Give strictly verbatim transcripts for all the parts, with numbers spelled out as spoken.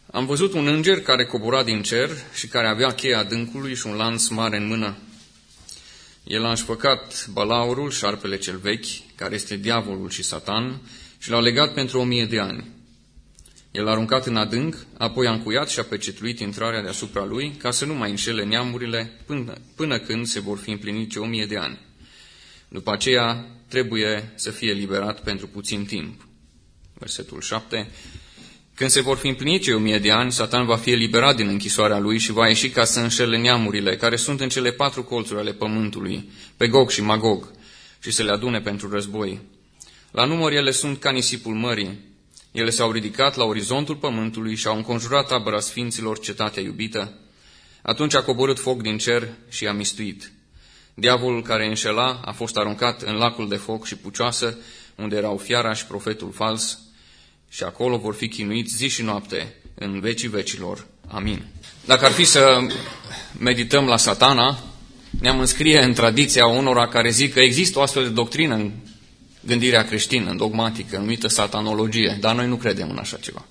Am văzut un înger care cobora din cer și care avea cheia adâncului și un lanț mare în mână. El a înșfăcat balaurul, șarpele cel vechi, care este diavolul și Satan, și l-a legat pentru o mie de ani. El a aruncat în adânc, apoi a încuiat și a pecetluit intrarea deasupra lui, ca să nu mai înșele neamurile până, până când se vor fi împlinit o mie de ani. După aceea trebuie să fie liberat pentru puțin timp. Versetul șapte. Când se vor fi împlinit cei o mie de ani, Satan va fi eliberat din închisoarea lui și va ieși ca să înșele neamurile, care sunt în cele patru colțuri ale pământului, pe Gog și Magog, și să le adune pentru război. La număr ele sunt ca nisipul mării. Ele s-au ridicat la orizontul pământului și au înconjurat tabăra sfinților, cetatea iubită. Atunci a coborât foc din cer și i-a mistuit. Diavolul care înșela a fost aruncat în lacul de foc și pucioasă, unde erau fiara și profetul fals, și acolo vor fi chinuiți zi și noapte, în vecii vecilor. Amin. Dacă ar fi să medităm la Satana, ne-am înscrie în tradiția unora care zic că există o astfel de doctrină în gândirea creștină, în dogmatică, numită satanologie, dar noi nu credem în așa ceva.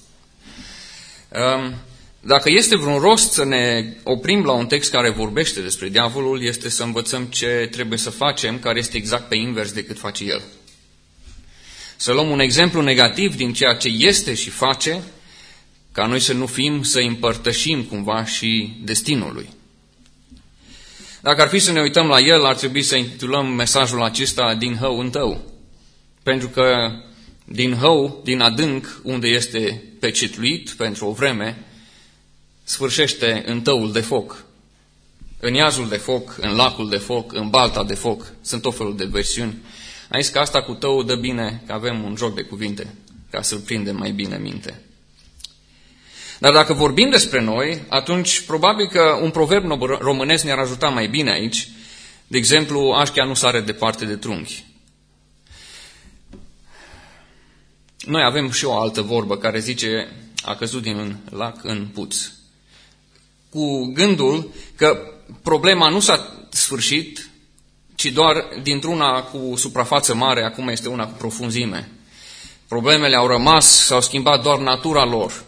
Dacă este vreun rost să ne oprim la un text care vorbește despre diavolul, este să învățăm ce trebuie să facem, care este exact pe invers decât face el. Să luăm un exemplu negativ din ceea ce este și face, ca noi să nu fim, să împărtășim cumva și destinul lui. Dacă ar fi să ne uităm la el, ar trebui să intitulăm mesajul acesta din hău în tău. Pentru că din hău, din adânc, unde este pecetluit pentru o vreme, sfârșește în tăul de foc. În iazul de foc, în lacul de foc, în balta de foc, sunt tot felul de versiuni. Am zis că asta cu tău dă bine, că avem un joc de cuvinte, ca să-l prindem mai bine minte. Dar dacă vorbim despre noi, atunci probabil că un proverb românesc ne-ar ajuta mai bine aici. De exemplu, așchea nu sare departe de trunchi. Noi avem și o altă vorbă care zice, a căzut din lac în puț. Cu gândul că problema nu s-a sfârșit, ci doar dintr-una cu suprafață mare, acum este una cu profunzime. Problemele au rămas, s-au schimbat doar natura lor.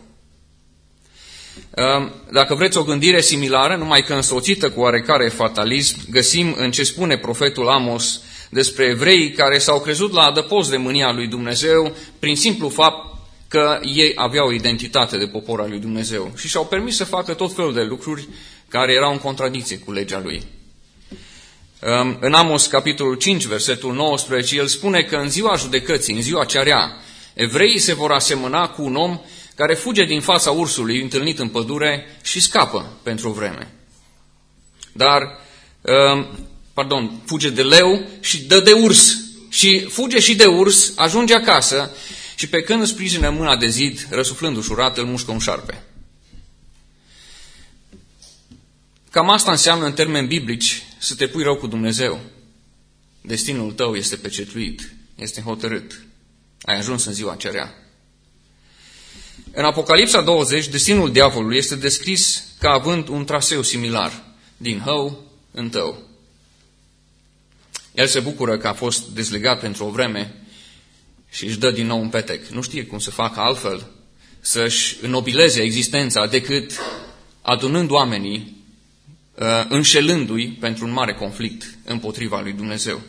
Dacă vreți o gândire similară, numai că însoțită cu oarecare fatalism, găsim în ce spune profetul Amos despre evreii care s-au crezut la adăpost de mânia lui Dumnezeu prin simplu fapt că ei aveau o identitate de popor al lui Dumnezeu și și-au permis să facă tot felul de lucruri care erau în contradicție cu legea lui. În Amos, capitolul cinci, versetul nouăsprezece, el spune că în ziua judecății, în ziua cea rea, evreii se vor asemăna cu un om care fuge din fața ursului întâlnit în pădure și scapă pentru o vreme. Dar, pardon, fuge de leu și dă de urs. Și fuge și de urs, ajunge acasă și pe când îți sprijină mâna de zid, răsuflând ușurat, îl mușcă un șarpe. Cam asta înseamnă în termeni biblici să te pui rău cu Dumnezeu. Destinul tău este pecetluit, este hotărât. Ai ajuns în ziua cea rea. În Apocalipsa douăzeci, destinul diavolului este descris ca având un traseu similar, din hău în tău. El se bucură că a fost dezlegat pentru o vreme și își dă din nou un petec. Nu știe cum să facă altfel, să-și înnobileze existența decât adunând oamenii, înșelându-i pentru un mare conflict împotriva lui Dumnezeu.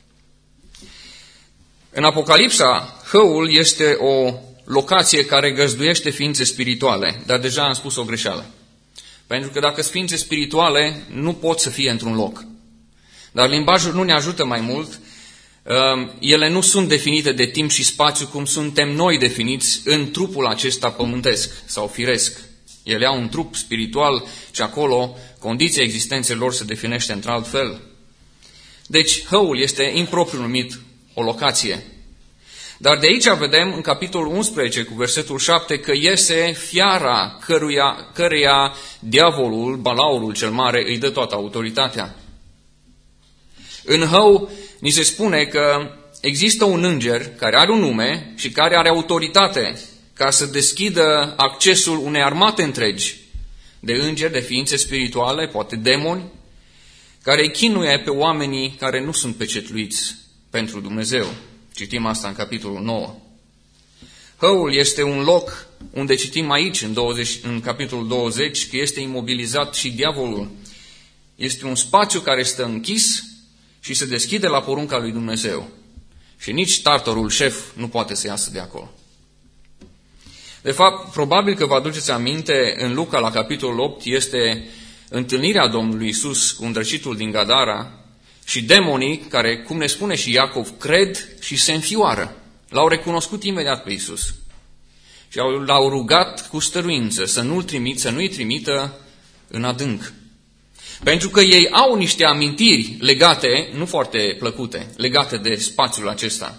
În Apocalipsa, hăul este o locație care găzduiește ființe spirituale, dar deja am spus o greșeală. Pentru că dacă sunt ființe spirituale, nu pot să fie într-un loc. Dar limbajul nu ne ajută mai mult. Ele nu sunt definite de timp și spațiu cum suntem noi definiți în trupul acesta pământesc sau firesc. Ele au un trup spiritual și acolo condiția existenței lor se definește într-alt fel. Deci hăul este impropriu numit o locație. Dar de aici vedem în capitolul unsprezece cu versetul șapte că iese fiara căruia, căreia diavolul, balaurul cel mare, îi dă toată autoritatea. În hău ni se spune că există un înger care are un nume și care are autoritate ca să deschidă accesul unei armate întregi de îngeri, de ființe spirituale, poate demoni, care îi chinuie pe oamenii care nu sunt pecetluiți pentru Dumnezeu. Citim asta în capitolul nouă. Hăul este un loc unde citim aici, în, douăzeci, în capitolul douăzeci, că este imobilizat și diavolul. Este un spațiu care stă închis și se deschide la porunca lui Dumnezeu. Și nici tartarul șef nu poate să iasă de acolo. De fapt, probabil că vă aduceți aminte, în Luca, la capitolul opt, este întâlnirea Domnului Iisus cu îndrăcitul din Gadara și demonii, care, cum ne spune și Iacov, cred și se înfioară. L-au recunoscut imediat pe Iisus. Și l-au rugat cu stăruință să nu-l trimit, să nu-i trimită în adânc. Pentru că ei au niște amintiri legate, nu foarte plăcute, legate de spațiul acesta.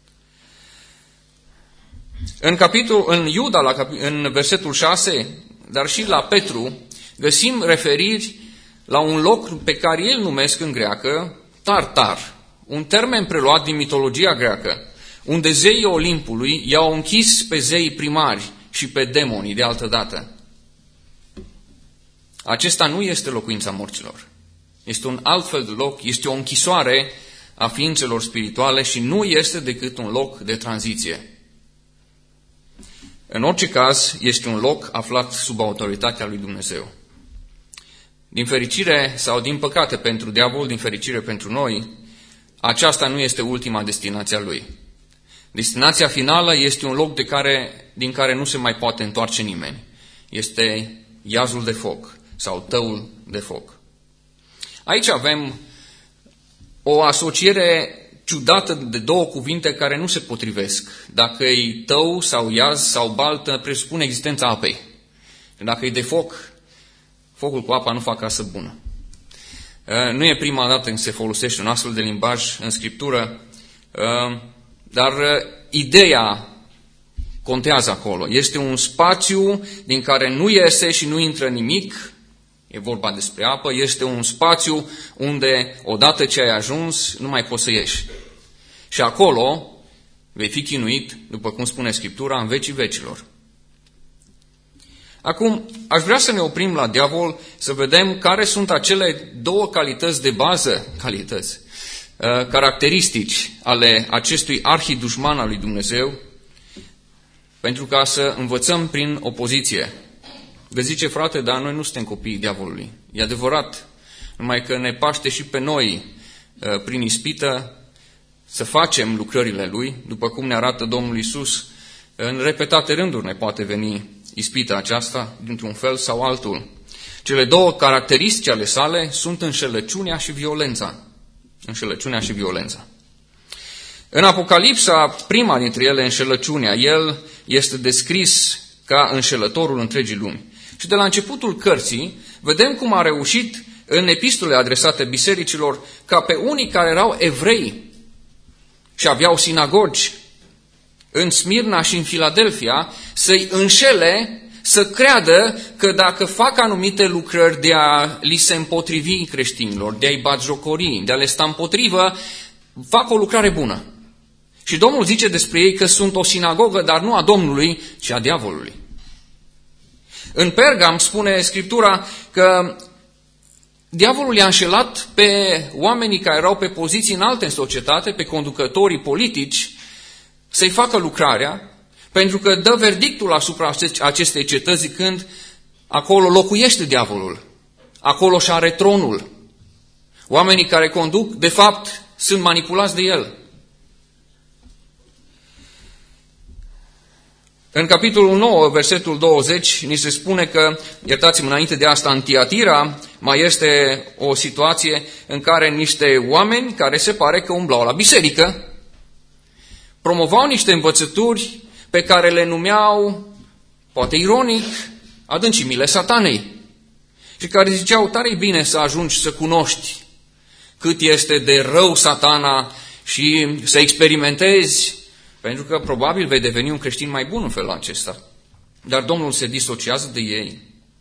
În, capitol, în Iuda, la, în versetul șase, dar și la Petru, găsim referiri la un loc pe care el numesc în greacă Tartar, un termen preluat din mitologia greacă, unde zeii Olimpului i-au închis pe zeii primari și pe demonii de altă dată. Acesta nu este locuința morților. Este un alt fel de loc, este o închisoare a ființelor spirituale și nu este decât un loc de tranziție. În orice caz, este un loc aflat sub autoritatea lui Dumnezeu. Din fericire sau din păcate pentru diavol, din fericire pentru noi, aceasta nu este ultima destinație a lui. Destinația finală este un loc de care, din care nu se mai poate întoarce nimeni. Este iazul de foc sau tăul de foc. Aici avem o asociere ciudată de două cuvinte care nu se potrivesc. Dacă e tău sau iaz sau baltă, presupune existența apei. Dacă e de foc, focul cu apa nu fac casă bună. Nu e prima dată când se folosește un astfel de limbaj în Scriptură, dar ideea contează acolo. Este un spațiu din care nu iese și nu intră nimic, e vorba despre apă, este un spațiu unde odată ce ai ajuns nu mai poți să ieși. Și acolo vei fi chinuit, după cum spune Scriptura, în vecii vecilor. Acum, aș vrea să ne oprim la diavol, să vedem care sunt acele două calități de bază, calități, caracteristici ale acestui arhidușman al lui Dumnezeu, pentru ca să învățăm prin opoziție. Veți zice, frate, dar noi nu suntem copiii diavolului. E adevărat, numai că ne paște și pe noi prin ispită să facem lucrările lui, după cum ne arată Domnul Iisus. În repetate rânduri ne poate veni ispita aceasta, dintr-un fel sau altul. Cele două caracteristici ale sale sunt înșelăciunea și violența. Înșelăciunea și violența. În Apocalipsa, prima dintre ele, înșelăciunea, el este descris ca înșelătorul întregii lumi. Și de la începutul cărții, vedem cum a reușit în epistole adresate bisericilor, ca pe unii care erau evrei și aveau sinagogi în Smirna și în Filadelfia, să-i înșele, să creadă că dacă fac anumite lucrări de a li se împotrivi creștinilor, de a-i batjocori, de a le sta împotrivă, fac o lucrare bună. Și Domnul zice despre ei că sunt o sinagogă, dar nu a Domnului, ci a diavolului. În Pergam spune Scriptura că diavolul i-a înșelat pe oamenii care erau pe poziții înalte în societate, pe conducătorii politici, să-i facă lucrarea, pentru că dă verdictul asupra acestei cetăți zicând, acolo locuiește diavolul, acolo și are tronul. Oamenii care conduc, de fapt, sunt manipulați de el. În capitolul nouă, versetul douăzeci, ni se spune că, iertați-mă, înainte de asta, în Tiatira, mai este o situație în care niște oameni care se pare că umblau la biserică, promovau niște învățături pe care le numeau, poate ironic, adâncimile satanei. Și care ziceau, tare bine să ajungi să cunoști cât este de rău satana și să experimentezi, pentru că probabil vei deveni un creștin mai bun în felul acesta. Dar Domnul se disociază de ei.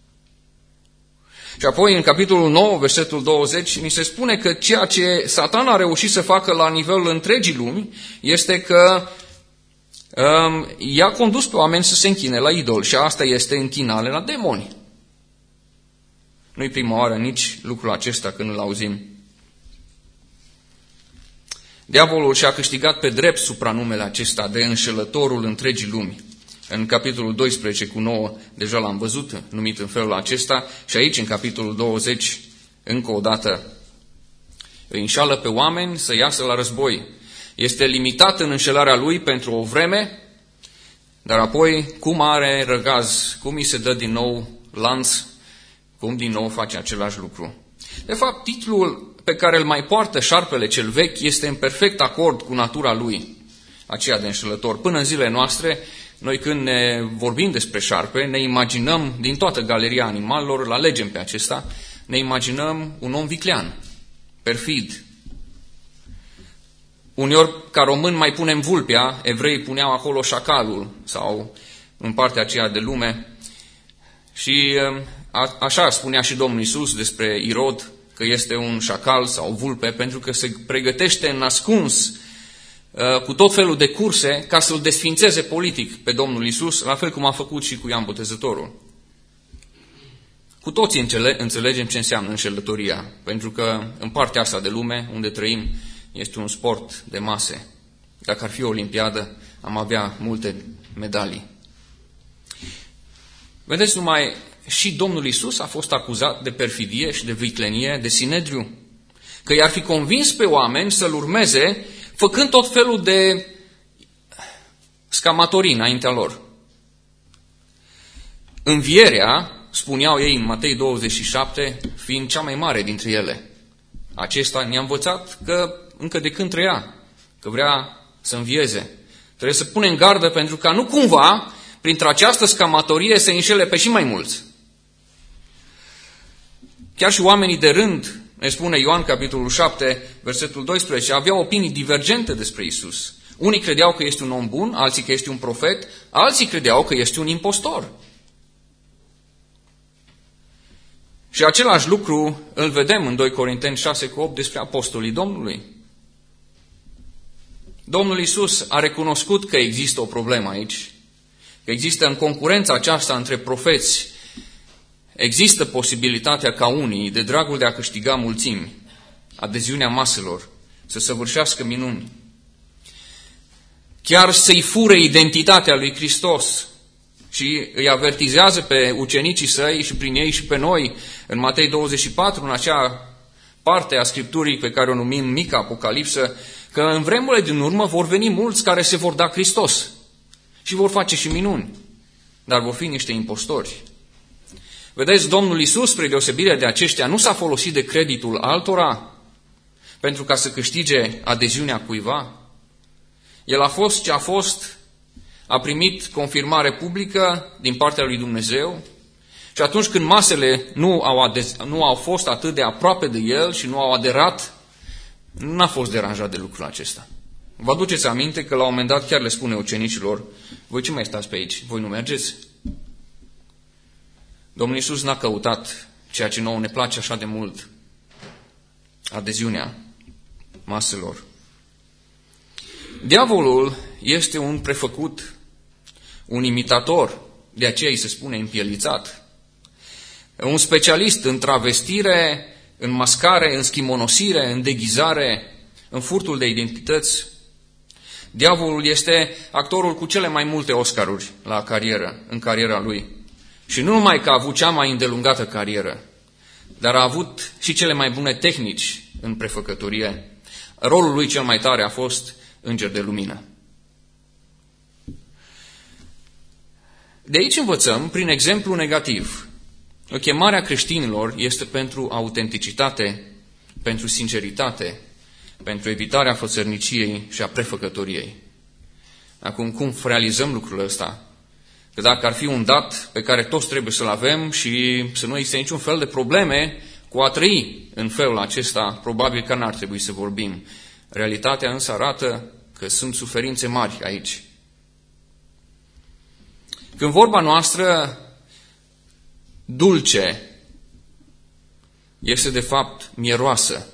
Și apoi, în capitolul nouă, versetul douăzeci, ni se spune că ceea ce Satan a reușit să facă la nivelul întregii lumi este că um, i-a condus pe oameni să se închine la idol și asta este închinare la demoni. Nu-i prima oară nici lucrul acesta când îl auzim. Diavolul și-a câștigat pe drept supranumele acesta de înșelătorul întregii lumi. În capitolul doisprezece cu nouă deja l-am văzut, numit în felul acesta, și aici în capitolul douăzeci încă o dată îi înșală pe oameni să iasă la război. Este limitat în înșelarea lui pentru o vreme, dar apoi cum are răgaz, cum îi se dă din nou lanț, cum din nou face același lucru. De fapt, titlul pe care îl mai poartă șarpele cel vechi este în perfect acord cu natura lui, aceea de înșelător. Până în zilele noastre, noi când ne vorbim despre șarpe, ne imaginăm, din toată galeria animalelor, îl alegem pe acesta, ne imaginăm un om viclean, perfid. Uneori, ca români, mai punem vulpea, evreii puneau acolo șacalul, sau în partea aceea de lume. Și a, așa spunea și Domnul Iisus despre Irod, că este un șacal sau vulpe, pentru că se pregătește în ascuns cu tot felul de curse ca să-l desfințeze politic pe Domnul Iisus, la fel cum a făcut și cu Ioan Botezătorul. Cu toții înțelegem ce înseamnă înșelătoria, pentru că în partea asta de lume, unde trăim, este un sport de mase. Dacă ar fi o olimpiadă, am avea multe medalii. Vedeți, numai și Domnul Iisus a fost acuzat de perfidie și de viclenie, de sinedriu, că i-ar fi convins pe oameni să-L urmeze, făcând tot felul de scamatorii înaintea lor. Învierea, spuneau ei în Matei douăzeci și șapte, fiind cea mai mare dintre ele. Acesta ne-a învățat că încă de când trăia, că vrea să învieze. Trebuie să punem gardă pentru ca nu cumva, printre această scamatorie, să înșele pe și mai mulți. Chiar și oamenii de rând, ne spune Ioan capitolul șapte, versetul doisprezece, aveau opinii divergente despre Iisus. Unii credeau că este un om bun, alții că este un profet, alții credeau că este un impostor. Și același lucru îl vedem în doi Corinteni șase cu opt despre apostolii Domnului. Domnul Iisus a recunoscut că există o problemă aici, că există în concurența aceasta între profeți, există posibilitatea ca unii, de dragul de a câștiga mulțimi, adeziunea maselor, să săvârșească minuni, chiar să-i fure identitatea lui Hristos. Și îi avertizează pe ucenicii săi și prin ei și pe noi în Matei douăzeci și patru, în acea parte a Scripturii pe care o numim Mica Apocalipsă, că în vremurile din urmă vor veni mulți care se vor da Hristos și vor face și minuni, dar vor fi niște impostori. Vedeți, Domnul Iisus, spre deosebire de aceștia, nu s-a folosit de creditul altora pentru ca să câștige adeziunea cuiva. El a fost ce a fost, a primit confirmare publică din partea lui Dumnezeu și atunci când masele nu au, ade- nu au fost atât de aproape de el și nu au aderat, nu a fost deranjat de lucrul acesta. Vă aduceți aminte că la un moment dat chiar le spune ucenicilor, voi ce mai stați pe aici? Voi nu mergeți? Domnul Iisus n-a căutat ceea ce nouă ne place așa de mult, adeziunea maselor. Diavolul este un prefăcut, un imitator, de aceea îi se spune împielițat, un specialist în travestire, în mascare, în schimonosire, în deghizare, în furtul de identități. Diavolul este actorul cu cele mai multe Oscaruri la carieră, în cariera lui. Și nu numai că a avut cea mai îndelungată carieră, dar a avut și cele mai bune tehnici în prefăcătorie. Rolul lui cel mai tare a fost înger de lumină. De aici învățăm, prin exemplu negativ, că chemarea creștinilor este pentru autenticitate, pentru sinceritate, pentru evitarea fățărniciei și a prefăcătoriei. Acum, cum realizăm lucrul ăsta? Că dacă ar fi un dat pe care toți trebuie să-l avem și să nu existe niciun fel de probleme cu a trăi în felul acesta, probabil că n-ar trebui să vorbim. Realitatea însă arată că sunt suferințe mari aici. Când vorba noastră dulce este de fapt mieroasă,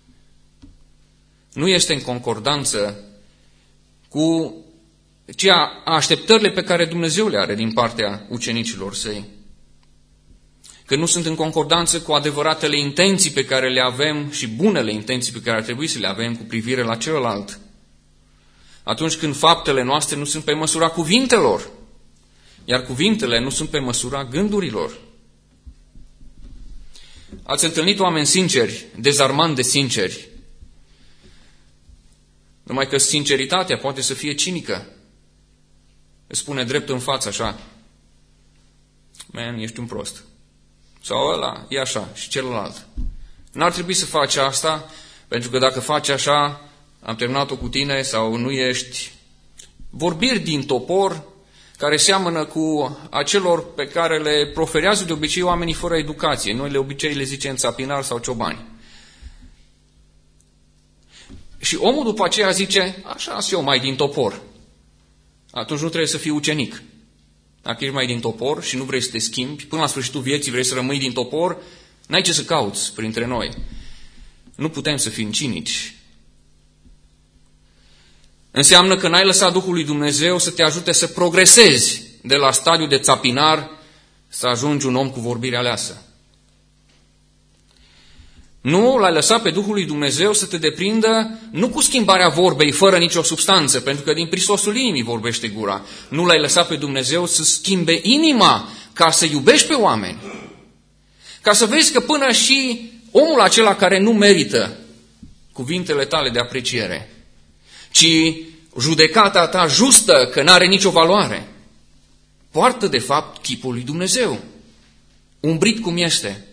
nu este în concordanță cu ceea, așteptările pe care Dumnezeu le are din partea ucenicilor săi. Că nu sunt în concordanță cu adevăratele intenții pe care le avem și bunele intenții pe care ar trebui să le avem cu privire la celălalt. Atunci când faptele noastre nu sunt pe măsura cuvintelor iar cuvintele nu sunt pe măsura gândurilor. Ați întâlnit oameni sinceri, dezarmant de sinceri, numai că sinceritatea poate să fie cinică. Îți spune drept în față așa: man, ești un prost. Sau ăla, e așa, și celălalt. N-ar trebui să faci asta, pentru că dacă faci așa, am terminat-o cu tine, sau nu ești. Vorbiri din topor, care seamănă cu acelor pe care le proferează de obicei oamenii fără educație. Noi le obicei le zicem țapinari sau ciobani. Și omul după aceea zice: așa sunt eu mai din topor. Atunci nu trebuie să fii ucenic. Dacă ești mai din topor și nu vrei să te schimbi, până la sfârșitul vieții vrei să rămâi din topor, n-ai ce să cauți printre noi. Nu putem să fim cinici. Înseamnă că n-ai lăsat Duhul lui Dumnezeu să te ajute să progresezi de la stadiul de țapinar să ajungi un om cu vorbire aleasă. Nu l-ai lăsat pe Duhul lui Dumnezeu să te deprindă nu cu schimbarea vorbei fără nicio substanță, pentru că din prisosul inimii vorbește gura. Nu l-ai lăsat pe Dumnezeu să schimbe inima ca să iubești pe oameni. Ca să vezi că până și omul acela care nu merită cuvintele tale de apreciere, ci judecata ta justă, că n-are nicio valoare, poartă de fapt chipul lui Dumnezeu, umbrit cum este.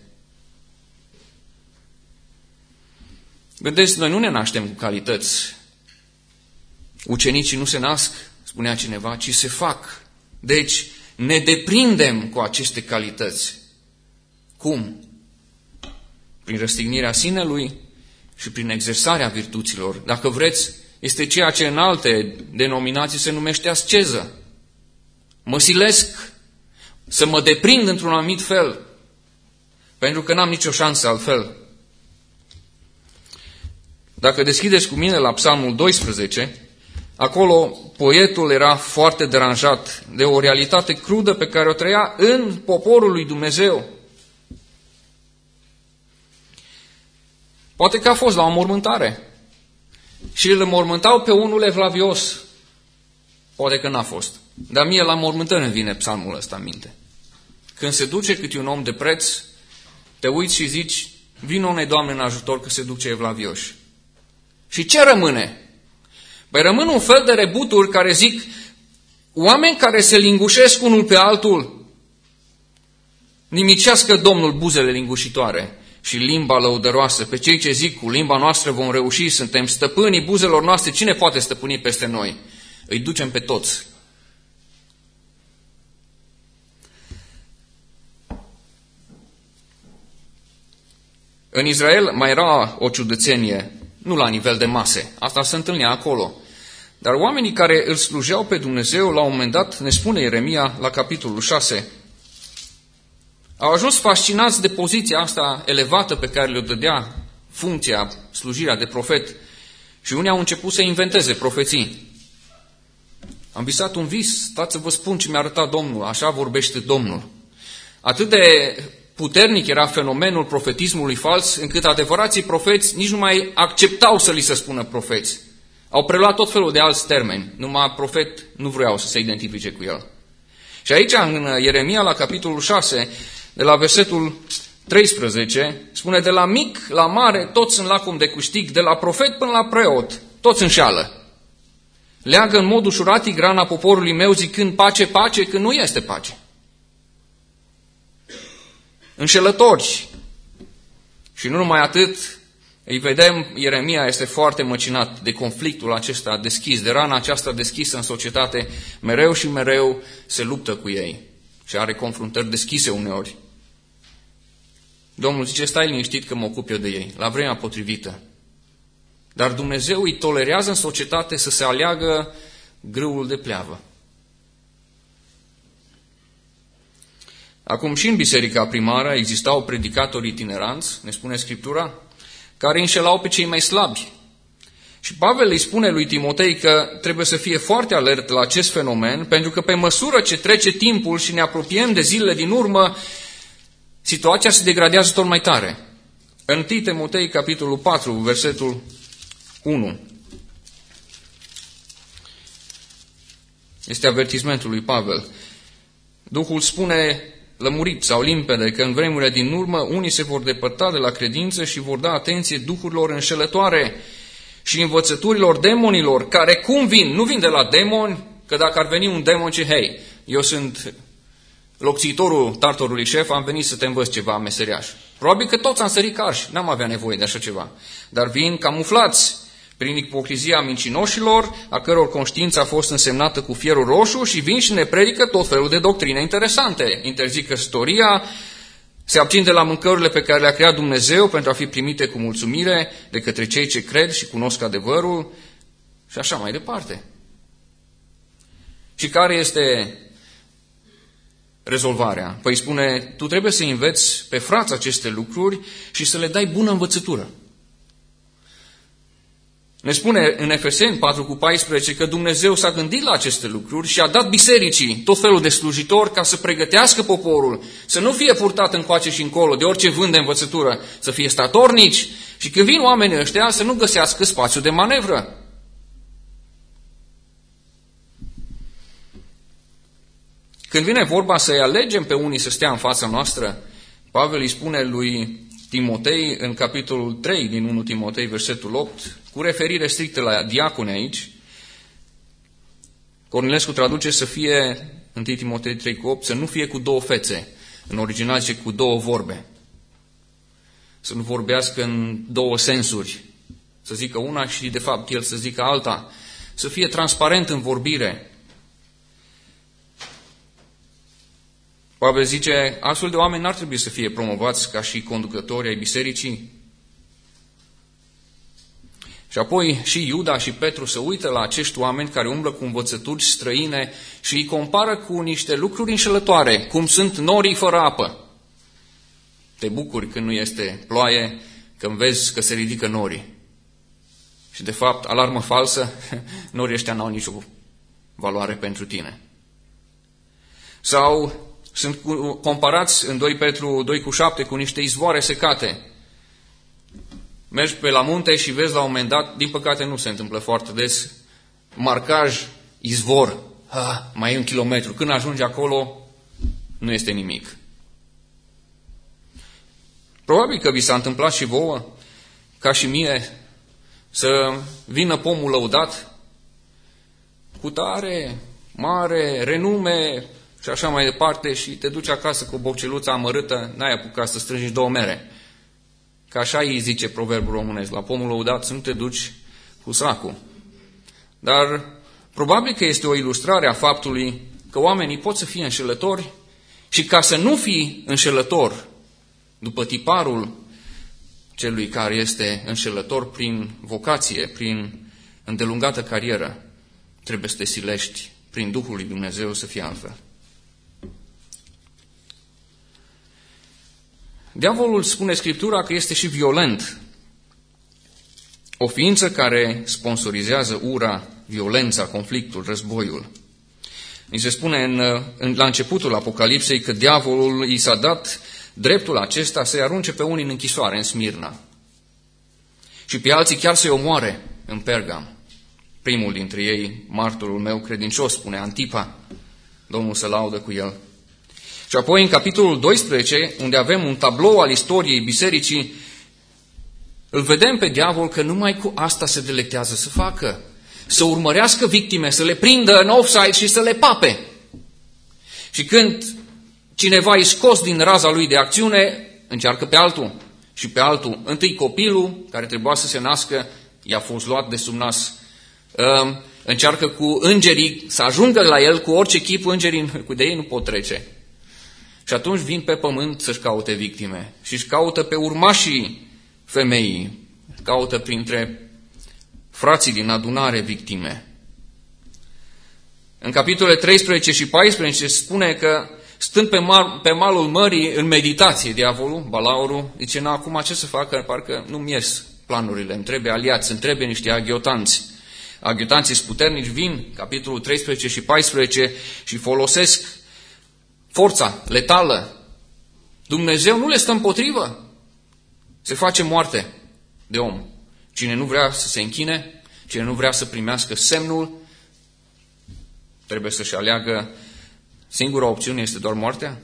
Vedeți, noi nu ne naștem cu calități. Ucenicii nu se nasc, spunea cineva, ci se fac. Deci ne deprindem cu aceste calități. Cum? Prin răstignirea sinelui și prin exersarea virtuților. Dacă vreți, este ceea ce în alte denominații se numește asceză. Mă silesc să mă deprind într-un anumit fel, pentru că n-am nicio șansă altfel. Dacă deschideți cu mine la Psalmul doisprezece, acolo poetul era foarte deranjat de o realitate crudă pe care o trăia în poporul lui Dumnezeu. Poate că a fost la o mormântare și îl mormântau pe unul evlavios. Poate că n-a fost. Dar mie la mormântare îmi vine psalmul ăsta în minte. Când se duce câte un om de preț, te uiți și zici: vină-ne, Doamne, în ajutor, că se duce evlavioși. Și ce rămâne? Păi rămân un fel de rebuturi care zic: oameni care se lingușesc unul pe altul, nimicească Domnul buzele lingușitoare și limba lăudăroasă. Pe cei ce zic: cu limba noastră vom reuși, suntem stăpânii buzelor noastre, cine poate stăpâni peste noi? Îi ducem pe toți. În Israel mai era o ciudățenie, nu la nivel de mase, asta se întâlnea acolo. Dar oamenii care îl slujeau pe Dumnezeu, la un moment dat, ne spune Ieremia la capitolul șase, au ajuns fascinați de poziția asta elevată pe care le-o dădea funcția, slujirea de profet, și unii au început să inventeze profeții. Am visat un vis, stați să vă spun ce mi-a arătat Domnul, așa vorbește Domnul. Atât de puternic era fenomenul profetismului fals, încât adevărații profeți nici nu mai acceptau să li se spună profeți. Au preluat tot felul de alți termeni, numai profet nu vreau să se identifice cu el. Și aici, în Ieremia, la capitolul șase, de la versetul treisprezece, spune: de la mic la mare toți sunt lacom de câștig, de la profet până la preot, toți înșeală. Leagă în mod ușuratic grana poporului meu, zicând pace, pace, când nu este pace. Înșelători. Și nu numai atât, îi vedem, Ieremia este foarte măcinat de conflictul acesta deschis, de rana aceasta deschisă în societate, mereu și mereu se luptă cu ei și are confruntări deschise uneori. Domnul zice: stai liniștit că mă ocup eu de ei, la vremea potrivită. Dar Dumnezeu îi tolerează în societate să se aleagă grâul de pleavă. Acum și în biserica primară existau predicatori itineranți, ne spune Scriptura, care înșelau pe cei mai slabi. Și Pavel îi spune lui Timotei că trebuie să fie foarte alert la acest fenomen, pentru că pe măsură ce trece timpul și ne apropiem de zilele din urmă, situația se degradează tot mai tare. În întâi Timotei, capitolul patru, versetul unu. Este avertismentul lui Pavel. Duhul spune lămurit sau limpede că în vremurile din urmă unii se vor depărta de la credință și vor da atenție duhurilor înșelătoare și învățăturilor demonilor, care cum vin? Nu vin de la demoni, că dacă ar veni un demon și hei, eu sunt locțitorul tartorului șef, am venit să te învăț ceva, meseriaș. Probabil că toți am sărit carși, n-am avea nevoie de așa ceva. Dar vin camuflați prin ipocrizia mincinoșilor, a căror conștiință a fost însemnată cu fierul roșu și vin și ne predică tot felul de doctrine interesante. Interzic căsătoria, se abțin de la mâncărurile pe care le-a creat Dumnezeu pentru a fi primite cu mulțumire de către cei ce cred și cunosc adevărul și așa mai departe. Și care este rezolvarea? Păi spune, tu trebuie să înveți pe frați aceste lucruri și să le dai bună învățătură. Ne spune în Efeseni patru cu paisprezece că Dumnezeu s-a gândit la aceste lucruri și a dat bisericii tot felul de slujitori ca să pregătească poporul, să nu fie purtat încoace și încolo de orice vânt de învățătură, să fie statornici și când vin oamenii ăștia să nu găsească spațiu de manevră. Când vine vorba să-i alegem pe unii să stea în fața noastră, Pavel îi spune lui Timotei în capitolul trei din unu Timotei, versetul opt, cu referire strictă la diaconi aici, Cornilescu traduce să fie, unu Timotei trei cu opt, să nu fie cu două fețe, în original zice cu două vorbe, să nu vorbească în două sensuri, să zică una și de fapt el să zică alta, să fie transparent în vorbire. Pavel zice, astfel de oameni n-ar trebui să fie promovați ca și conducători ai bisericii. Și apoi și Iuda și Petru se uită la acești oameni care umblă cu învățături străine și îi compară cu niște lucruri înșelătoare, cum sunt norii fără apă. Te bucuri când nu este ploaie, când vezi că se ridică norii. Și de fapt, alarmă falsă, norii ăștia n-au nicio valoare pentru tine. Sau sunt comparați în doi Petru doi cu șapte cu niște izvoare secate. Mergi pe la munte și vezi la un moment dat, din păcate nu se întâmplă foarte des, marcaj, izvor, ah, mai e un kilometru. Când ajungi acolo, nu este nimic. Probabil că vi s-a întâmplat și vouă, ca și mie, să vină pomul lăudat cu tare, mare, renume și așa mai departe și te duci acasă cu o bocceluță amărâtă, n-ai apucat să strângi două mere. Că așa îi zice proverbul românesc, la pomul lăudat să nu te duci cu sacul. Dar probabil că este o ilustrare a faptului că oamenii pot să fie înșelători și ca să nu fii înșelător după tiparul celui care este înșelător prin vocație, prin îndelungată carieră, trebuie să te silești prin Duhul lui Dumnezeu să fie altfel. Diavolul, spune Scriptura, că este și violent. O ființă care sponsorizează ura, violența, conflictul, războiul. Ni se spune în, în, la începutul Apocalipsei că diavolul i s-a dat dreptul acesta să-i arunce pe unii în închisoare, în Smirna. Și pe alții chiar să-i omoare în Pergam. Primul dintre ei, martorul meu credincios, spune Antipa, Domnul se laudă cu el. Și apoi în capitolul doisprezece, unde avem un tablou al istoriei bisericii, îl vedem pe diavol că numai cu asta se delectează să facă. Să urmărească victime, să le prindă în offside și să le pape. Și când cineva e scos din raza lui de acțiune, încearcă pe altul. Și pe altul, întâi copilul, care trebuia să se nască, i-a fost luat de sub nas. Încearcă cu îngerii să ajungă la el, cu orice chip îngerii, cu de ei nu pot trece. Și atunci vin pe pământ să-și caute victime. Și își caută pe urmașii femeii. Caută printre frații din adunare victime. În capitolele treisprezece și paisprezece se spune că stând pe, mar, pe malul mării în meditație, diavolul, balaurul, zice, na, acum ce să facă? Parcă nu-mi ies planurile, îmi trebuie aliați, îmi trebuie niște aghiotanți. Aghiotanții puternici vin, capitolul treisprezece și paisprezece, și folosesc forța letală. Dumnezeu nu le stă împotrivă. Se face moarte de om. Cine nu vrea să se închine, cine nu vrea să primească semnul, trebuie să-și aleagă Singura opțiune este doar moartea?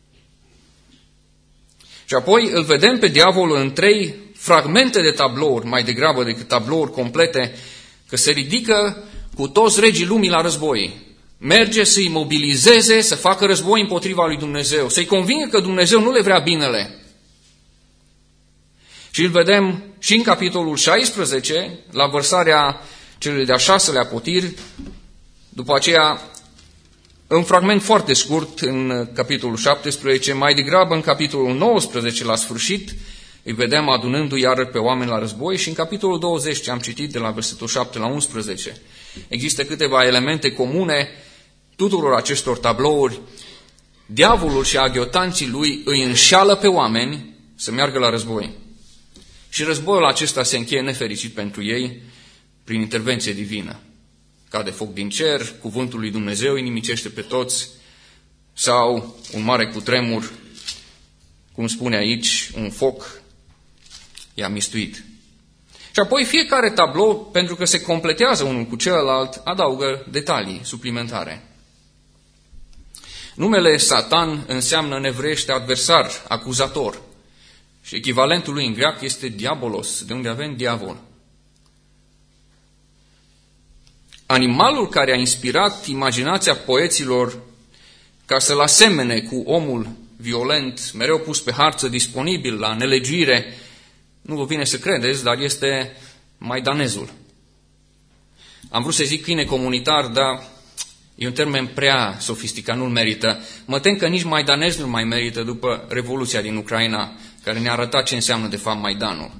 Și apoi îl vedem pe diavol în trei fragmente de tablouri, mai degrabă decât tablouri complete, că se ridică cu toți regii lumii la război. Merge să-i mobilizeze, să facă război împotriva lui Dumnezeu, să-i convingă că Dumnezeu nu le vrea binele. Și îl vedem și în capitolul șaisprezece, la vărsarea celui de-a șaselea potir, după aceea, în fragment foarte scurt, în capitolul șaptesprezece, mai degrabă în capitolul nouăsprezece, la sfârșit, îi vedem adunându-i iară pe oameni la război și în capitolul douăzeci, ce am citit de la versetul șapte la unsprezece, există câteva elemente comune tuturor acestor tablouri. Diavolul și aghiotanții lui îi înșeală pe oameni să meargă la război. Și războiul acesta se încheie nefericit pentru ei prin intervenție divină. Cade foc din cer, cuvântul lui Dumnezeu îi nimicește pe toți, sau un mare cutremur, cum spune aici, un foc i-a mistuit. Și apoi fiecare tablou, pentru că se completează unul cu celălalt, adaugă detalii suplimentare. Numele Satan înseamnă în evreiește adversar, acuzator. Și echivalentul lui în greac este diabolos, de unde avem diavol. Animalul care a inspirat imaginația poeților ca să-l asemene cu omul violent, mereu pus pe harță, disponibil la nelegiuire, nu vă vine să credeți, dar este maidanezul. Am vrut să zic câine comunitar, dar e un termen prea sofisticat, nu-l merită. Mă tem că nici maidanez nu mai merită după Revoluția din Ucraina, care ne-a arătat ce înseamnă de fapt Maidanul.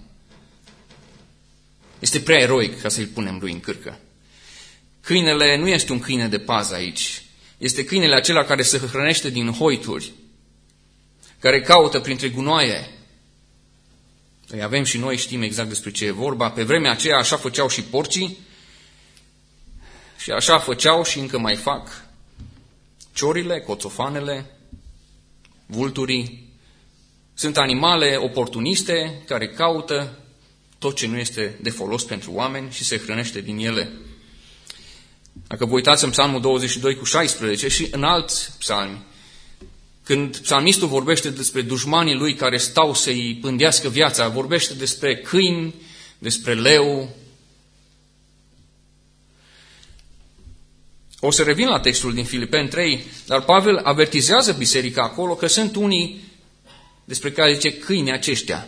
Este prea eroic ca să-i punem lui în cârcă. Câinele nu este un câine de pază aici. Este câinele acela care se hrănește din hoituri, care caută printre gunoaie. Îi avem și noi, știm exact despre ce e vorba. Pe vremea aceea așa făceau și porcii și așa făceau și încă mai fac ciorile, coțofanele, vulturii. Sunt animale oportuniste care caută tot ce nu este de folos pentru oameni și se hrănește din ele. Dacă vă uitați în Psalmul douăzeci și doi cu șaisprezece și în alți psalmi, când psalmistul vorbește despre dușmanii lui care stau să-i pândească viața, vorbește despre câini, despre leu. O să revin la textul din Filipeni trei, dar Pavel avertizează biserica acolo că sunt unii despre care zice câini aceștia.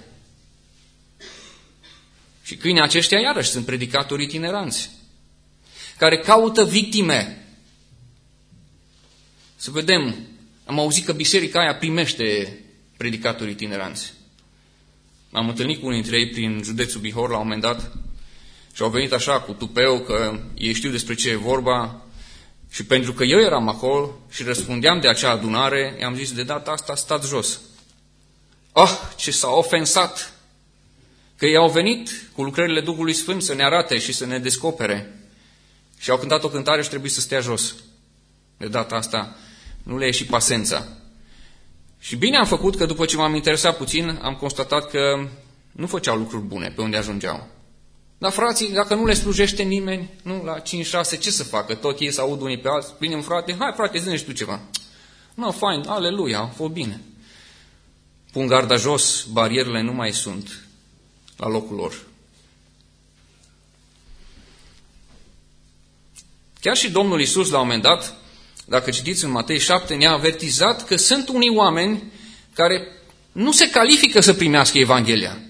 Și câinii aceștia iarăși sunt predicatori itineranți, care caută victime. Să vedem, am auzit că biserica aia primește predicatori itineranți. M-am întâlnit cu unii dintre ei prin județul Bihor la un moment dat și au venit așa cu tupeu că ei știu despre ce e vorba și pentru că eu eram acolo și răspundeam de acea adunare, i-am zis de data asta stați jos. Ah, ce s-a ofensat! Că ei au venit cu lucrările Duhului Sfânt să ne arate și să ne descopere. Și au cântat o cântare și trebuie să stea jos. De data asta nu le-a ieșit pasența. Și bine am făcut că după ce m-am interesat puțin, am constatat că nu făceau lucruri bune pe unde ajungeau. Dar frații, dacă nu le slujește nimeni, nu, la cinci șase, ce să facă? Tot ei să aud unii pe alții, vine un frate, hai frate, zi-ne și tu ceva. Nu, fain, aleluia, a fost bine. Pun garda jos, barierele nu mai sunt la locul lor. Chiar și Domnul Iisus, la un moment dat, dacă citiți în Matei șapte, ne-a avertizat că sunt unii oameni care nu se califică să primească Evanghelia.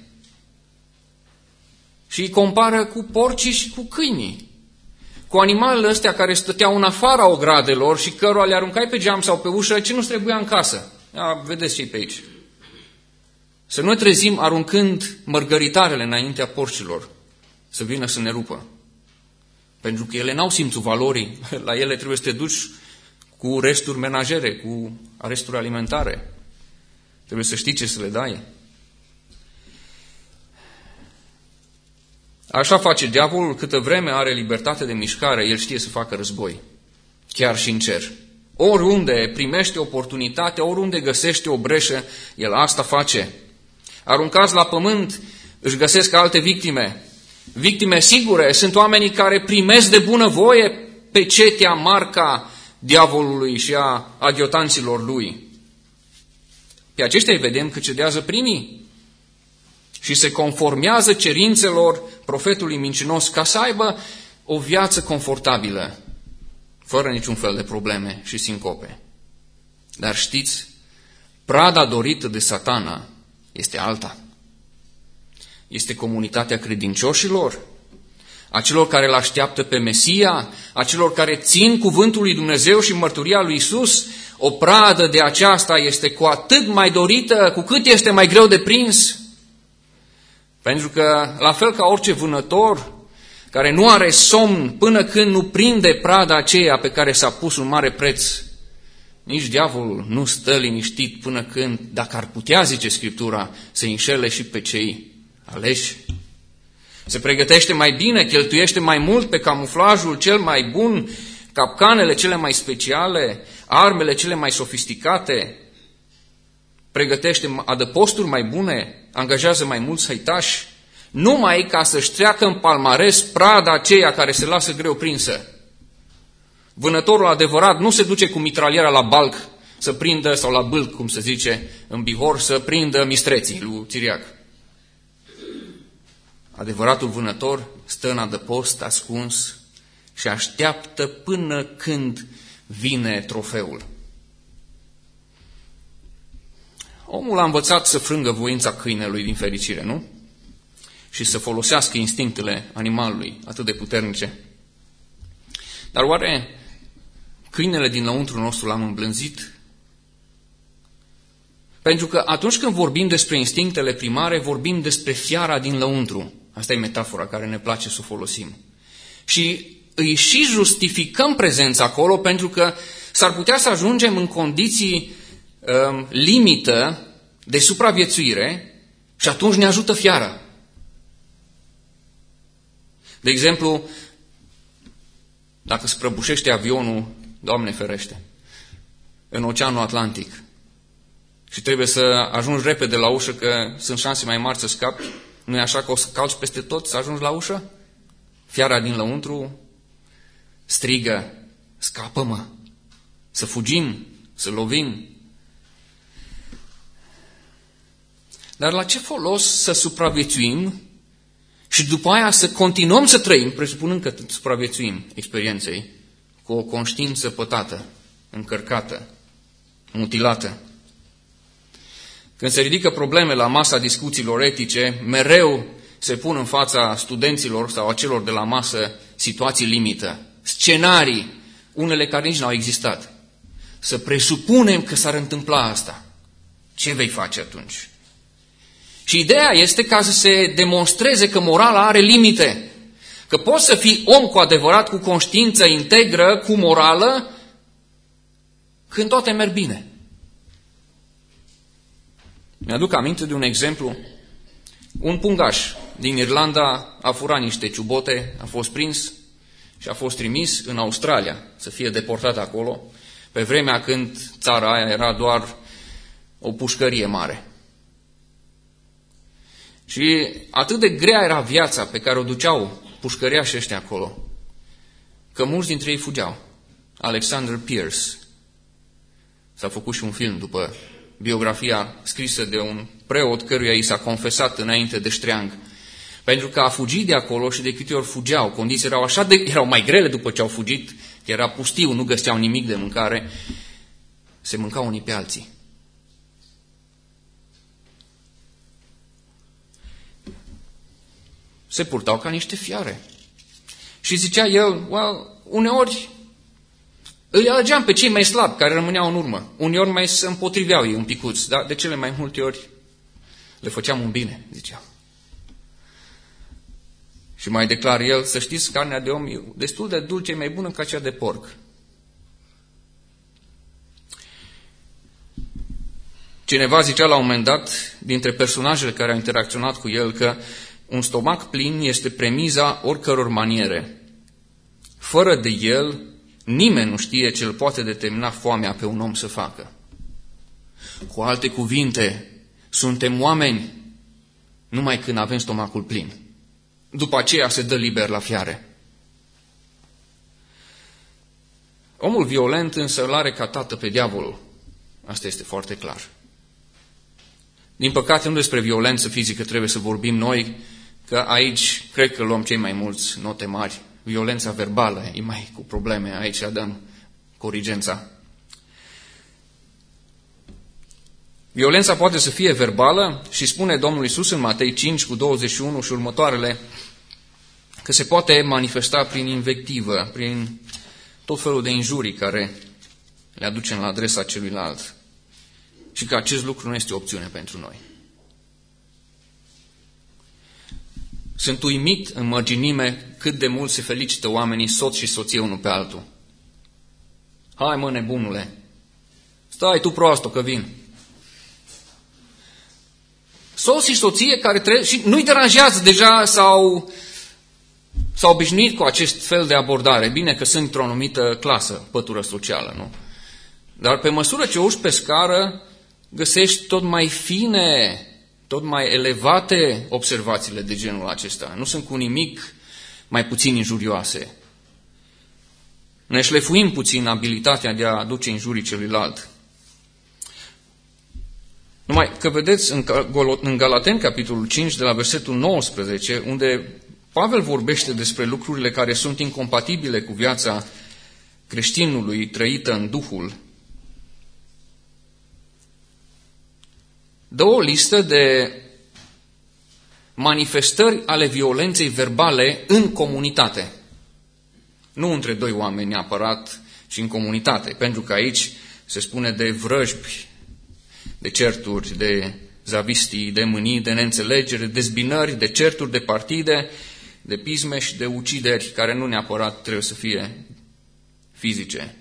Și îi compară cu porcii și cu câinii, cu animalele astea care stăteau în afara ogradelor și cărora le aruncai pe geam sau pe ușă ce nu-ți trebuia în casă. Ia, vedeți ce-i pe aici. Să nu trezim aruncând mărgăritarele înaintea porcilor, să vină să ne rupă. Pentru că ele n-au simțul valorii, la ele trebuie să te duci cu resturi menajere, cu resturi alimentare. Trebuie să știi ce să le dai. Așa face diavolul, câtă vreme are libertate de mișcare, el știe să facă război, chiar și în cer. Oriunde primește oportunitate, oriunde găsește o breșă, el asta face. Aruncați la pământ, își găsesc alte victime. Victime sigure sunt oamenii care primesc de bunăvoie pecetea, marca diavolului și a adiotanților lui. Pe aceștia îi vedem că cedează primii și se conformează cerințelor profetului mincinos ca să aibă o viață confortabilă, fără niciun fel de probleme și sincope. Dar știți, prada dorită de Satana este alta. Este comunitatea credincioșilor, a celor care îl așteaptă pe Mesia, a celor care țin cuvântul lui Dumnezeu și mărturia lui Iisus. O pradă de aceasta este cu atât mai dorită, cu cât este mai greu de prins. Pentru că, la fel ca orice vânător care nu are somn până când nu prinde prada aceea pe care s-a pus un mare preț, nici diavolul nu stă liniștit până când, dacă ar putea, zice Scriptura, să înșele și pe cei aleși. Se pregătește mai bine, cheltuiește mai mult pe camuflajul cel mai bun, capcanele cele mai speciale, armele cele mai sofisticate, pregătește adăposturi mai bune, angajează mai mulți hăitași, numai ca să-și treacă în palmares prada aceea care se lasă greu prinsă. Vânătorul adevărat nu se duce cu mitraliera la balc să prindă, sau la bâlc, cum se zice în Bihor, să prindă mistreții lui Țiriac. Adevăratul vânător stă în adăpost, ascuns, și așteaptă până când vine trofeul. Omul a învățat să frângă voința câinelui din fericire, nu? Și să folosească instinctele animalului atât de puternice. Dar oare câinele din lăuntru nostru l-am îmblânzit? Pentru că atunci când vorbim despre instinctele primare, vorbim despre fiara din lăuntru. Asta e metafora care ne place să o folosim. Și îi și justificăm prezența acolo pentru că s-ar putea să ajungem în condiții um, limită de supraviețuire și atunci ne ajută fiara. De exemplu, dacă se prăbușește avionul, Doamne ferește, în Oceanul Atlantic și trebuie să ajungi repede la ușă că sunt șanse mai mari să scapi, nu e așa că o să calci peste tot să ajungi la ușă? Fiara din lăuntru strigă, scapă-mă, să fugim, să lovim. Dar la ce folos să supraviețuim și după aia să continuăm să trăim, presupunând că supraviețuim experienței, cu o conștiință pătată, încărcată, mutilată? Când se ridică probleme la masa discuțiilor etice, mereu se pun în fața studenților sau a celor de la masă situații limită, scenarii, unele care nici n-au existat. Să presupunem că s-ar întâmpla asta. Ce vei face atunci? Și ideea este ca să se demonstreze că morala are limite, că poți să fii om cu adevărat, cu conștiință integră, cu morală, când toate merg bine. Mi-aduc aminte de un exemplu. Un pungaș din Irlanda a furat niște ciubote, a fost prins și a fost trimis în Australia să fie deportat acolo, pe vremea când țara aia era doar o pușcărie mare. Și atât de grea era viața pe care o duceau pușcăriașii ăștia acolo, că mulți dintre ei fugeau. Alexander Pierce. S-a făcut și un film după biografia scrisă de un preot căruia i s-a confesat înainte de ștreang. Pentru că a fugit de acolo și de câte ori fugeau, condiții erau așa de, erau mai grele după ce au fugit, că era pustiu, nu găseau nimic de mâncare, se mâncau unii pe alții. Se purtau ca niște fiare. Și zicea el, well, uneori îi alegeam pe cei mai slabi care rămâneau în urmă. Uneori mai se împotriveau ei un picuț, dar de cele mai multe ori le făceam un bine, zicea. Și mai declar el, să știți, carnea de om e destul de dulce, mai bună ca cea de porc. Cineva zicea la un moment dat, dintre personajele care au interacționat cu el, că un stomac plin este premiza oricăror maniere. Fără de el, nimeni nu știe ce îl poate determina foamea pe un om să facă. Cu alte cuvinte, suntem oameni numai când avem stomacul plin. După aceea se dă liber la fiare. Omul violent însă îl are ca tată pe diavolul. Asta este foarte clar. Din păcate, nu despre violență fizică trebuie să vorbim noi, că aici cred că luăm cei mai mulți note mari. Violența verbală e mai cu probleme, aici dăm corigența. Violența poate să fie verbală și spune Domnul Iisus în Matei cinci cu douăzeci și unu și următoarele că se poate manifesta prin invectivă, prin tot felul de injurii care le aducem la adresa celuilalt și că acest lucru nu este o opțiune pentru noi. Sunt uimit în mărginime cât de mult se felicită oamenii soț și soție unul pe altul. Hai mă nebunule, stai tu proastă că vin. Soț și soție care trebuie, și nu-i deranjează, deja s-au, s-au obișnuit cu acest fel de abordare. Bine că sunt într-o anumită clasă, pătură socială, nu? Dar pe măsură ce urci pe scară, găsești tot mai fine, tot mai elevate observațiile de genul acesta. Nu sunt cu nimic mai puțin injurioase. Ne șlefuim puțin abilitatea de a aduce injurii celuilalt. Numai că vedeți în Galateni, capitolul cinci, de la versetul nouăsprezece, unde Pavel vorbește despre lucrurile care sunt incompatibile cu viața creștinului trăită în Duhul, dă o listă de manifestări ale violenței verbale în comunitate. Nu între doi oameni neapărat, ci în comunitate, pentru că aici se spune de vrăjbi, de certuri, de zavistii, de mânii, de neînțelegere, de dezbinări, de certuri, de partide, de pisme și de ucideri, care nu neapărat trebuie să fie fizice.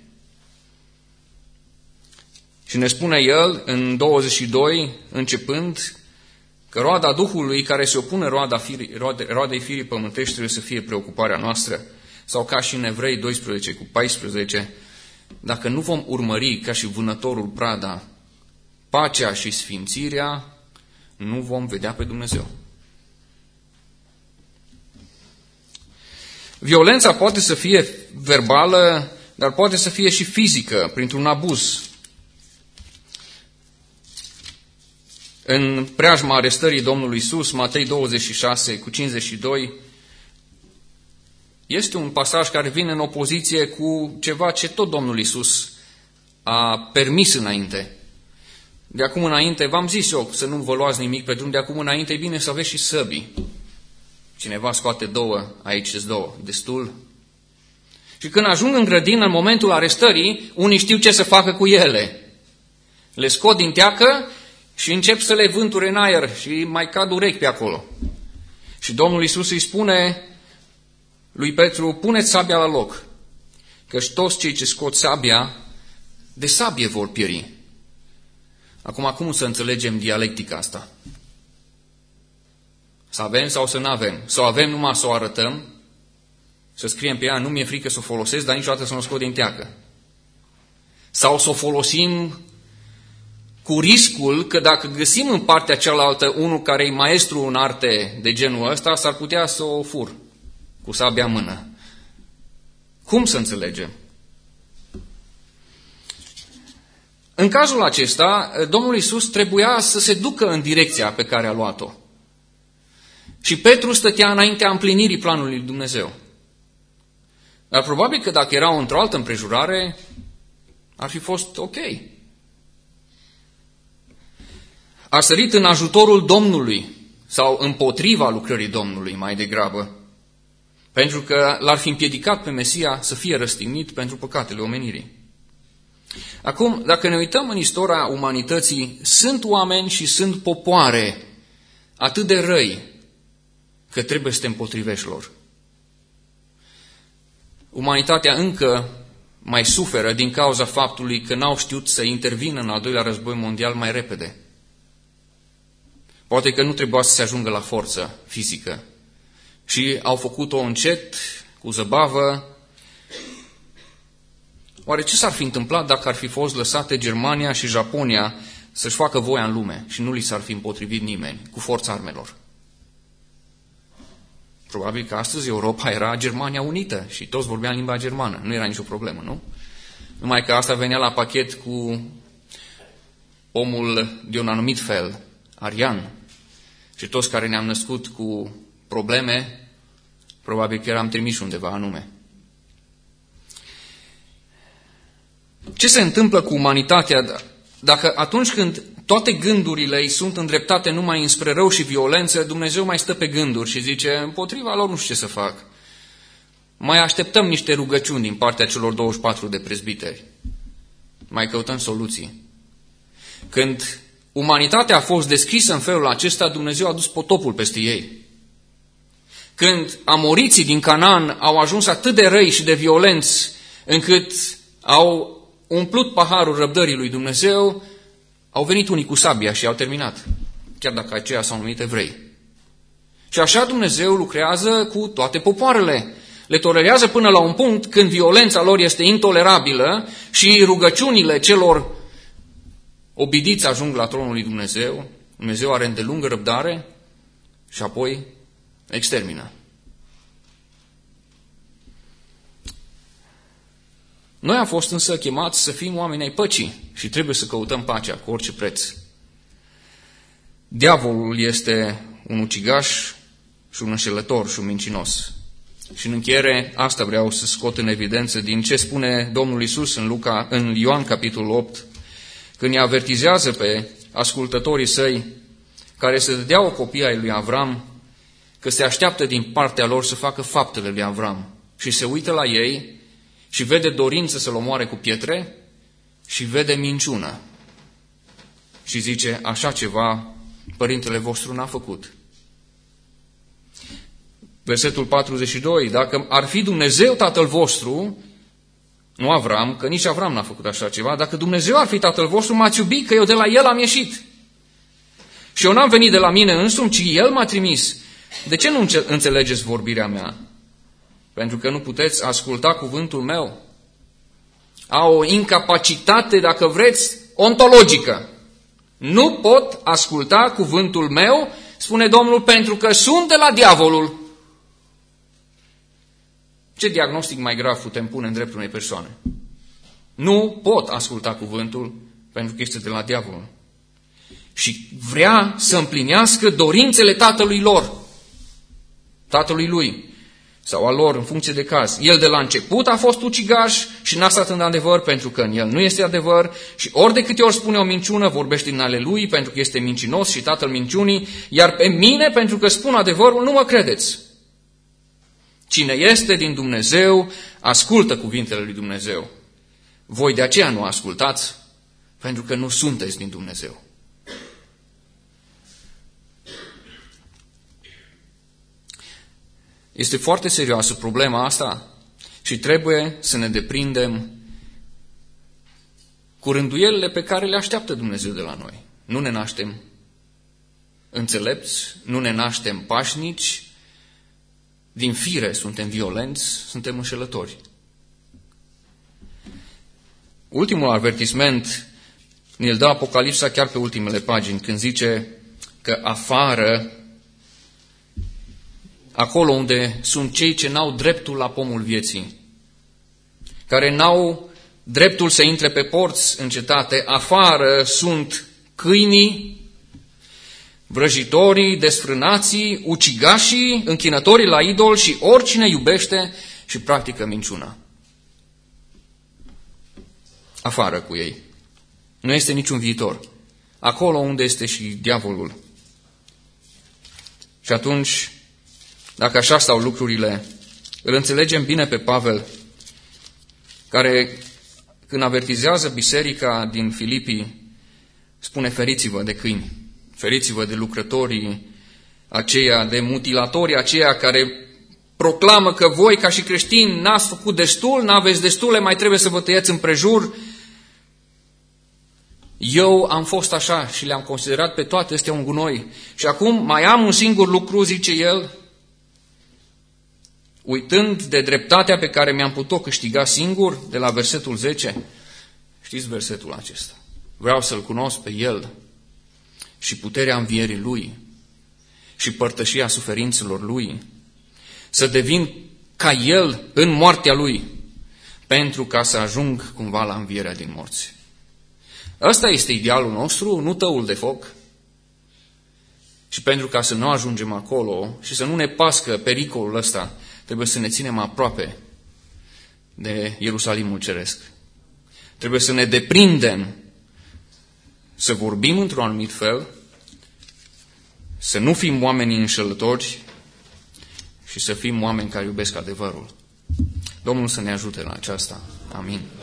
Și ne spune el în douăzeci și doi, începând, că roada Duhului care se opune roada firii, roade, roadei firii pământești trebuie să fie preocuparea noastră. Sau ca și în Evrei doisprezece cu paisprezece, dacă nu vom urmări ca și vânătorul prada pacea și sfințirea, nu vom vedea pe Dumnezeu. Violența poate să fie verbală, dar poate să fie și fizică, printr-un abuz. În preajma arestării Domnului Iisus, Matei douăzeci și șase cu cincizeci și doi, este un pasaj care vine în opoziție cu ceva ce tot Domnul Iisus a permis înainte. De acum înainte, v-am zis eu să nu vă luați nimic pe drum, de acum înainte e bine să aveți și săbii. Cineva scoate două, aici îți două, destul. Și când ajung în grădină, în momentul arestării, unii știu ce să facă cu ele. Le scot din teacă și încep să le vânture în aer și mai cad urechi pe acolo. Și Domnul Iisus îi spune lui Petru, puneți sabia la loc, căci toți cei ce scot sabia, de sabie vor pieri. Acum, cum să înțelegem dialectica asta? Să avem sau să nu avem? Să o avem numai să o arătăm, să scriem pe ea, nu mi-e frică să o folosesc, dar niciodată să nu o scot din teacă. Sau să o folosim cu riscul că dacă găsim în partea cealaltă unul care e maestru în arte de genul ăsta, s-ar putea să o fur cu sabia în mână. Cum să înțelegem? În cazul acesta, Domnul Iisus trebuia să se ducă în direcția pe care a luat-o. Și Petru stătea înaintea împlinirii planului lui Dumnezeu. Dar probabil că dacă erau într-o altă împrejurare, ar fi fost ok. A sărit în ajutorul Domnului sau împotriva lucrării Domnului mai degrabă, pentru că l-ar fi împiedicat pe Mesia să fie răstignit pentru păcatele omenirii. Acum, dacă ne uităm în istoria umanității, sunt oameni și sunt popoare atât de răi că trebuie să te împotrivești lor. Umanitatea încă mai suferă din cauza faptului că n-au știut să intervină în al doilea război mondial mai repede. Poate că nu trebuia să se ajungă la forță fizică și au făcut-o încet, cu zăbavă. Oare ce s-ar fi întâmplat dacă ar fi fost lăsate Germania și Japonia să-și facă voia în lume și nu li s-ar fi împotrivit nimeni cu forța armelor? Probabil că astăzi Europa era Germania unită și toți vorbeam limba germană. Nu era nicio problemă, nu? Numai că asta venea la pachet cu omul de un anumit fel, arian. Și toți care ne-am născut cu probleme, probabil că eram trimiși undeva anume. Ce se întâmplă cu umanitatea dacă atunci când toate gândurile îi sunt îndreptate numai înspre rău și violență, Dumnezeu mai stă pe gânduri și zice, împotriva lor nu știu ce să fac. Mai așteptăm niște rugăciuni din partea celor douăzeci și patru de prezbiteri. Mai căutăm soluții. Când umanitatea a fost deschisă în felul acesta, Dumnezeu a dus potopul peste ei. Când amoriții din Canaan au ajuns atât de răi și de violenți, încât au umplut paharul răbdării lui Dumnezeu, au venit unii cu sabia și au terminat, chiar dacă aceia s-au numit evrei. Și așa Dumnezeu lucrează cu toate popoarele. Le tolerează până la un punct când violența lor este intolerabilă și rugăciunile celor obidiți ajung la tronul lui Dumnezeu. Dumnezeu are îndelungă răbdare și apoi extermină. Noi am fost însă chemați să fim oameni ai păcii și trebuie să căutăm pacea cu orice preț. Diavolul este un ucigaș și un înșelător și un mincinos. Și în încheiere, asta vreau să scot în evidență din ce spune Domnul Iisus în, Luca, în Ioan capitolul opt, când îi avertizează pe ascultătorii săi care să dea o copie ai lui Avram, că se așteaptă din partea lor să facă faptele lui Avram. Și se uită la ei și vede dorință să-l omoare cu pietre și vede minciună. Și zice, așa ceva părintele vostru n-a făcut. Versetul patruzeci și doi, dacă ar fi Dumnezeu tatăl vostru, nu Avram, că nici Avram n-a făcut așa ceva, dacă Dumnezeu ar fi tatăl vostru, m-ați iubit, că eu de la el am ieșit. Și eu n-am venit de la mine însumi, ci el m-a trimis. De ce nu înțelegeți vorbirea mea? Pentru că nu puteți asculta cuvântul meu. Au o incapacitate, dacă vreți, ontologică. Nu pot asculta cuvântul meu, spune Domnul, pentru că sunt de la diavolul. Ce diagnostic mai grav putem pune în dreptul unei persoane? Nu pot asculta cuvântul, pentru că este de la diavolul. Și vrea să împlinească dorințele tatălui lor, tatălui lui, sau al lor, în funcție de caz. El de la început a fost ucigaș și n-a stat în adevăr, pentru că în el nu este adevăr, și ori de câte ori spune o minciună, vorbește din ale lui, pentru că este mincinos și tatăl minciunii, iar pe mine, pentru că spun adevărul, nu mă credeți. Cine este din Dumnezeu, ascultă cuvintele lui Dumnezeu. Voi de aceea nu ascultați, pentru că nu sunteți din Dumnezeu. Este foarte serioasă problema asta și trebuie să ne deprindem cu rânduielile pe care le așteaptă Dumnezeu de la noi. Nu ne naștem înțelepți, nu ne naștem pașnici, din fire suntem violenți, suntem înșelători. Ultimul avertisment ne-l dă Apocalipsa chiar pe ultimele pagini, când zice că afară, acolo unde sunt cei ce n-au dreptul la pomul vieții, care n-au dreptul să intre pe porți în cetate, afară sunt câinii, vrăjitorii, desfrânații, ucigașii, închinătorii la idol și oricine iubește și practică minciuna. Afară cu ei. Nu este niciun viitor. Acolo unde este și diavolul. Și atunci, dacă așa stau lucrurile, îl înțelegem bine pe Pavel, care, când avertizează biserica din Filipii, spune, feriți-vă de câini, feriți-vă de lucrătorii aceia, de mutilatorii aceia care proclamă că voi, ca și creștini, n-ați făcut destul, n-aveți destule, mai trebuie să vă tăiați împrejur. Eu am fost așa și le-am considerat pe toate astea un gunoi. Și acum mai am un singur lucru, zice el, uitând de dreptatea pe care mi-am putut-o câștiga singur, de la versetul zece. Știți versetul acesta? Vreau să-L cunosc pe El și puterea învierii Lui și părtășia suferințelor Lui, să devin ca El în moartea Lui, pentru ca să ajung cumva la învierea din morți. Ăsta este idealul nostru, nu tăul de foc. Și pentru ca să nu ajungem acolo și să nu ne pască pericolul ăsta, trebuie să ne ținem aproape de Ierusalimul Ceresc. Trebuie să ne deprindem, să vorbim într-un anumit fel, să nu fim oameni înșelători și să fim oameni care iubesc adevărul. Domnul să ne ajute la aceasta. Amin.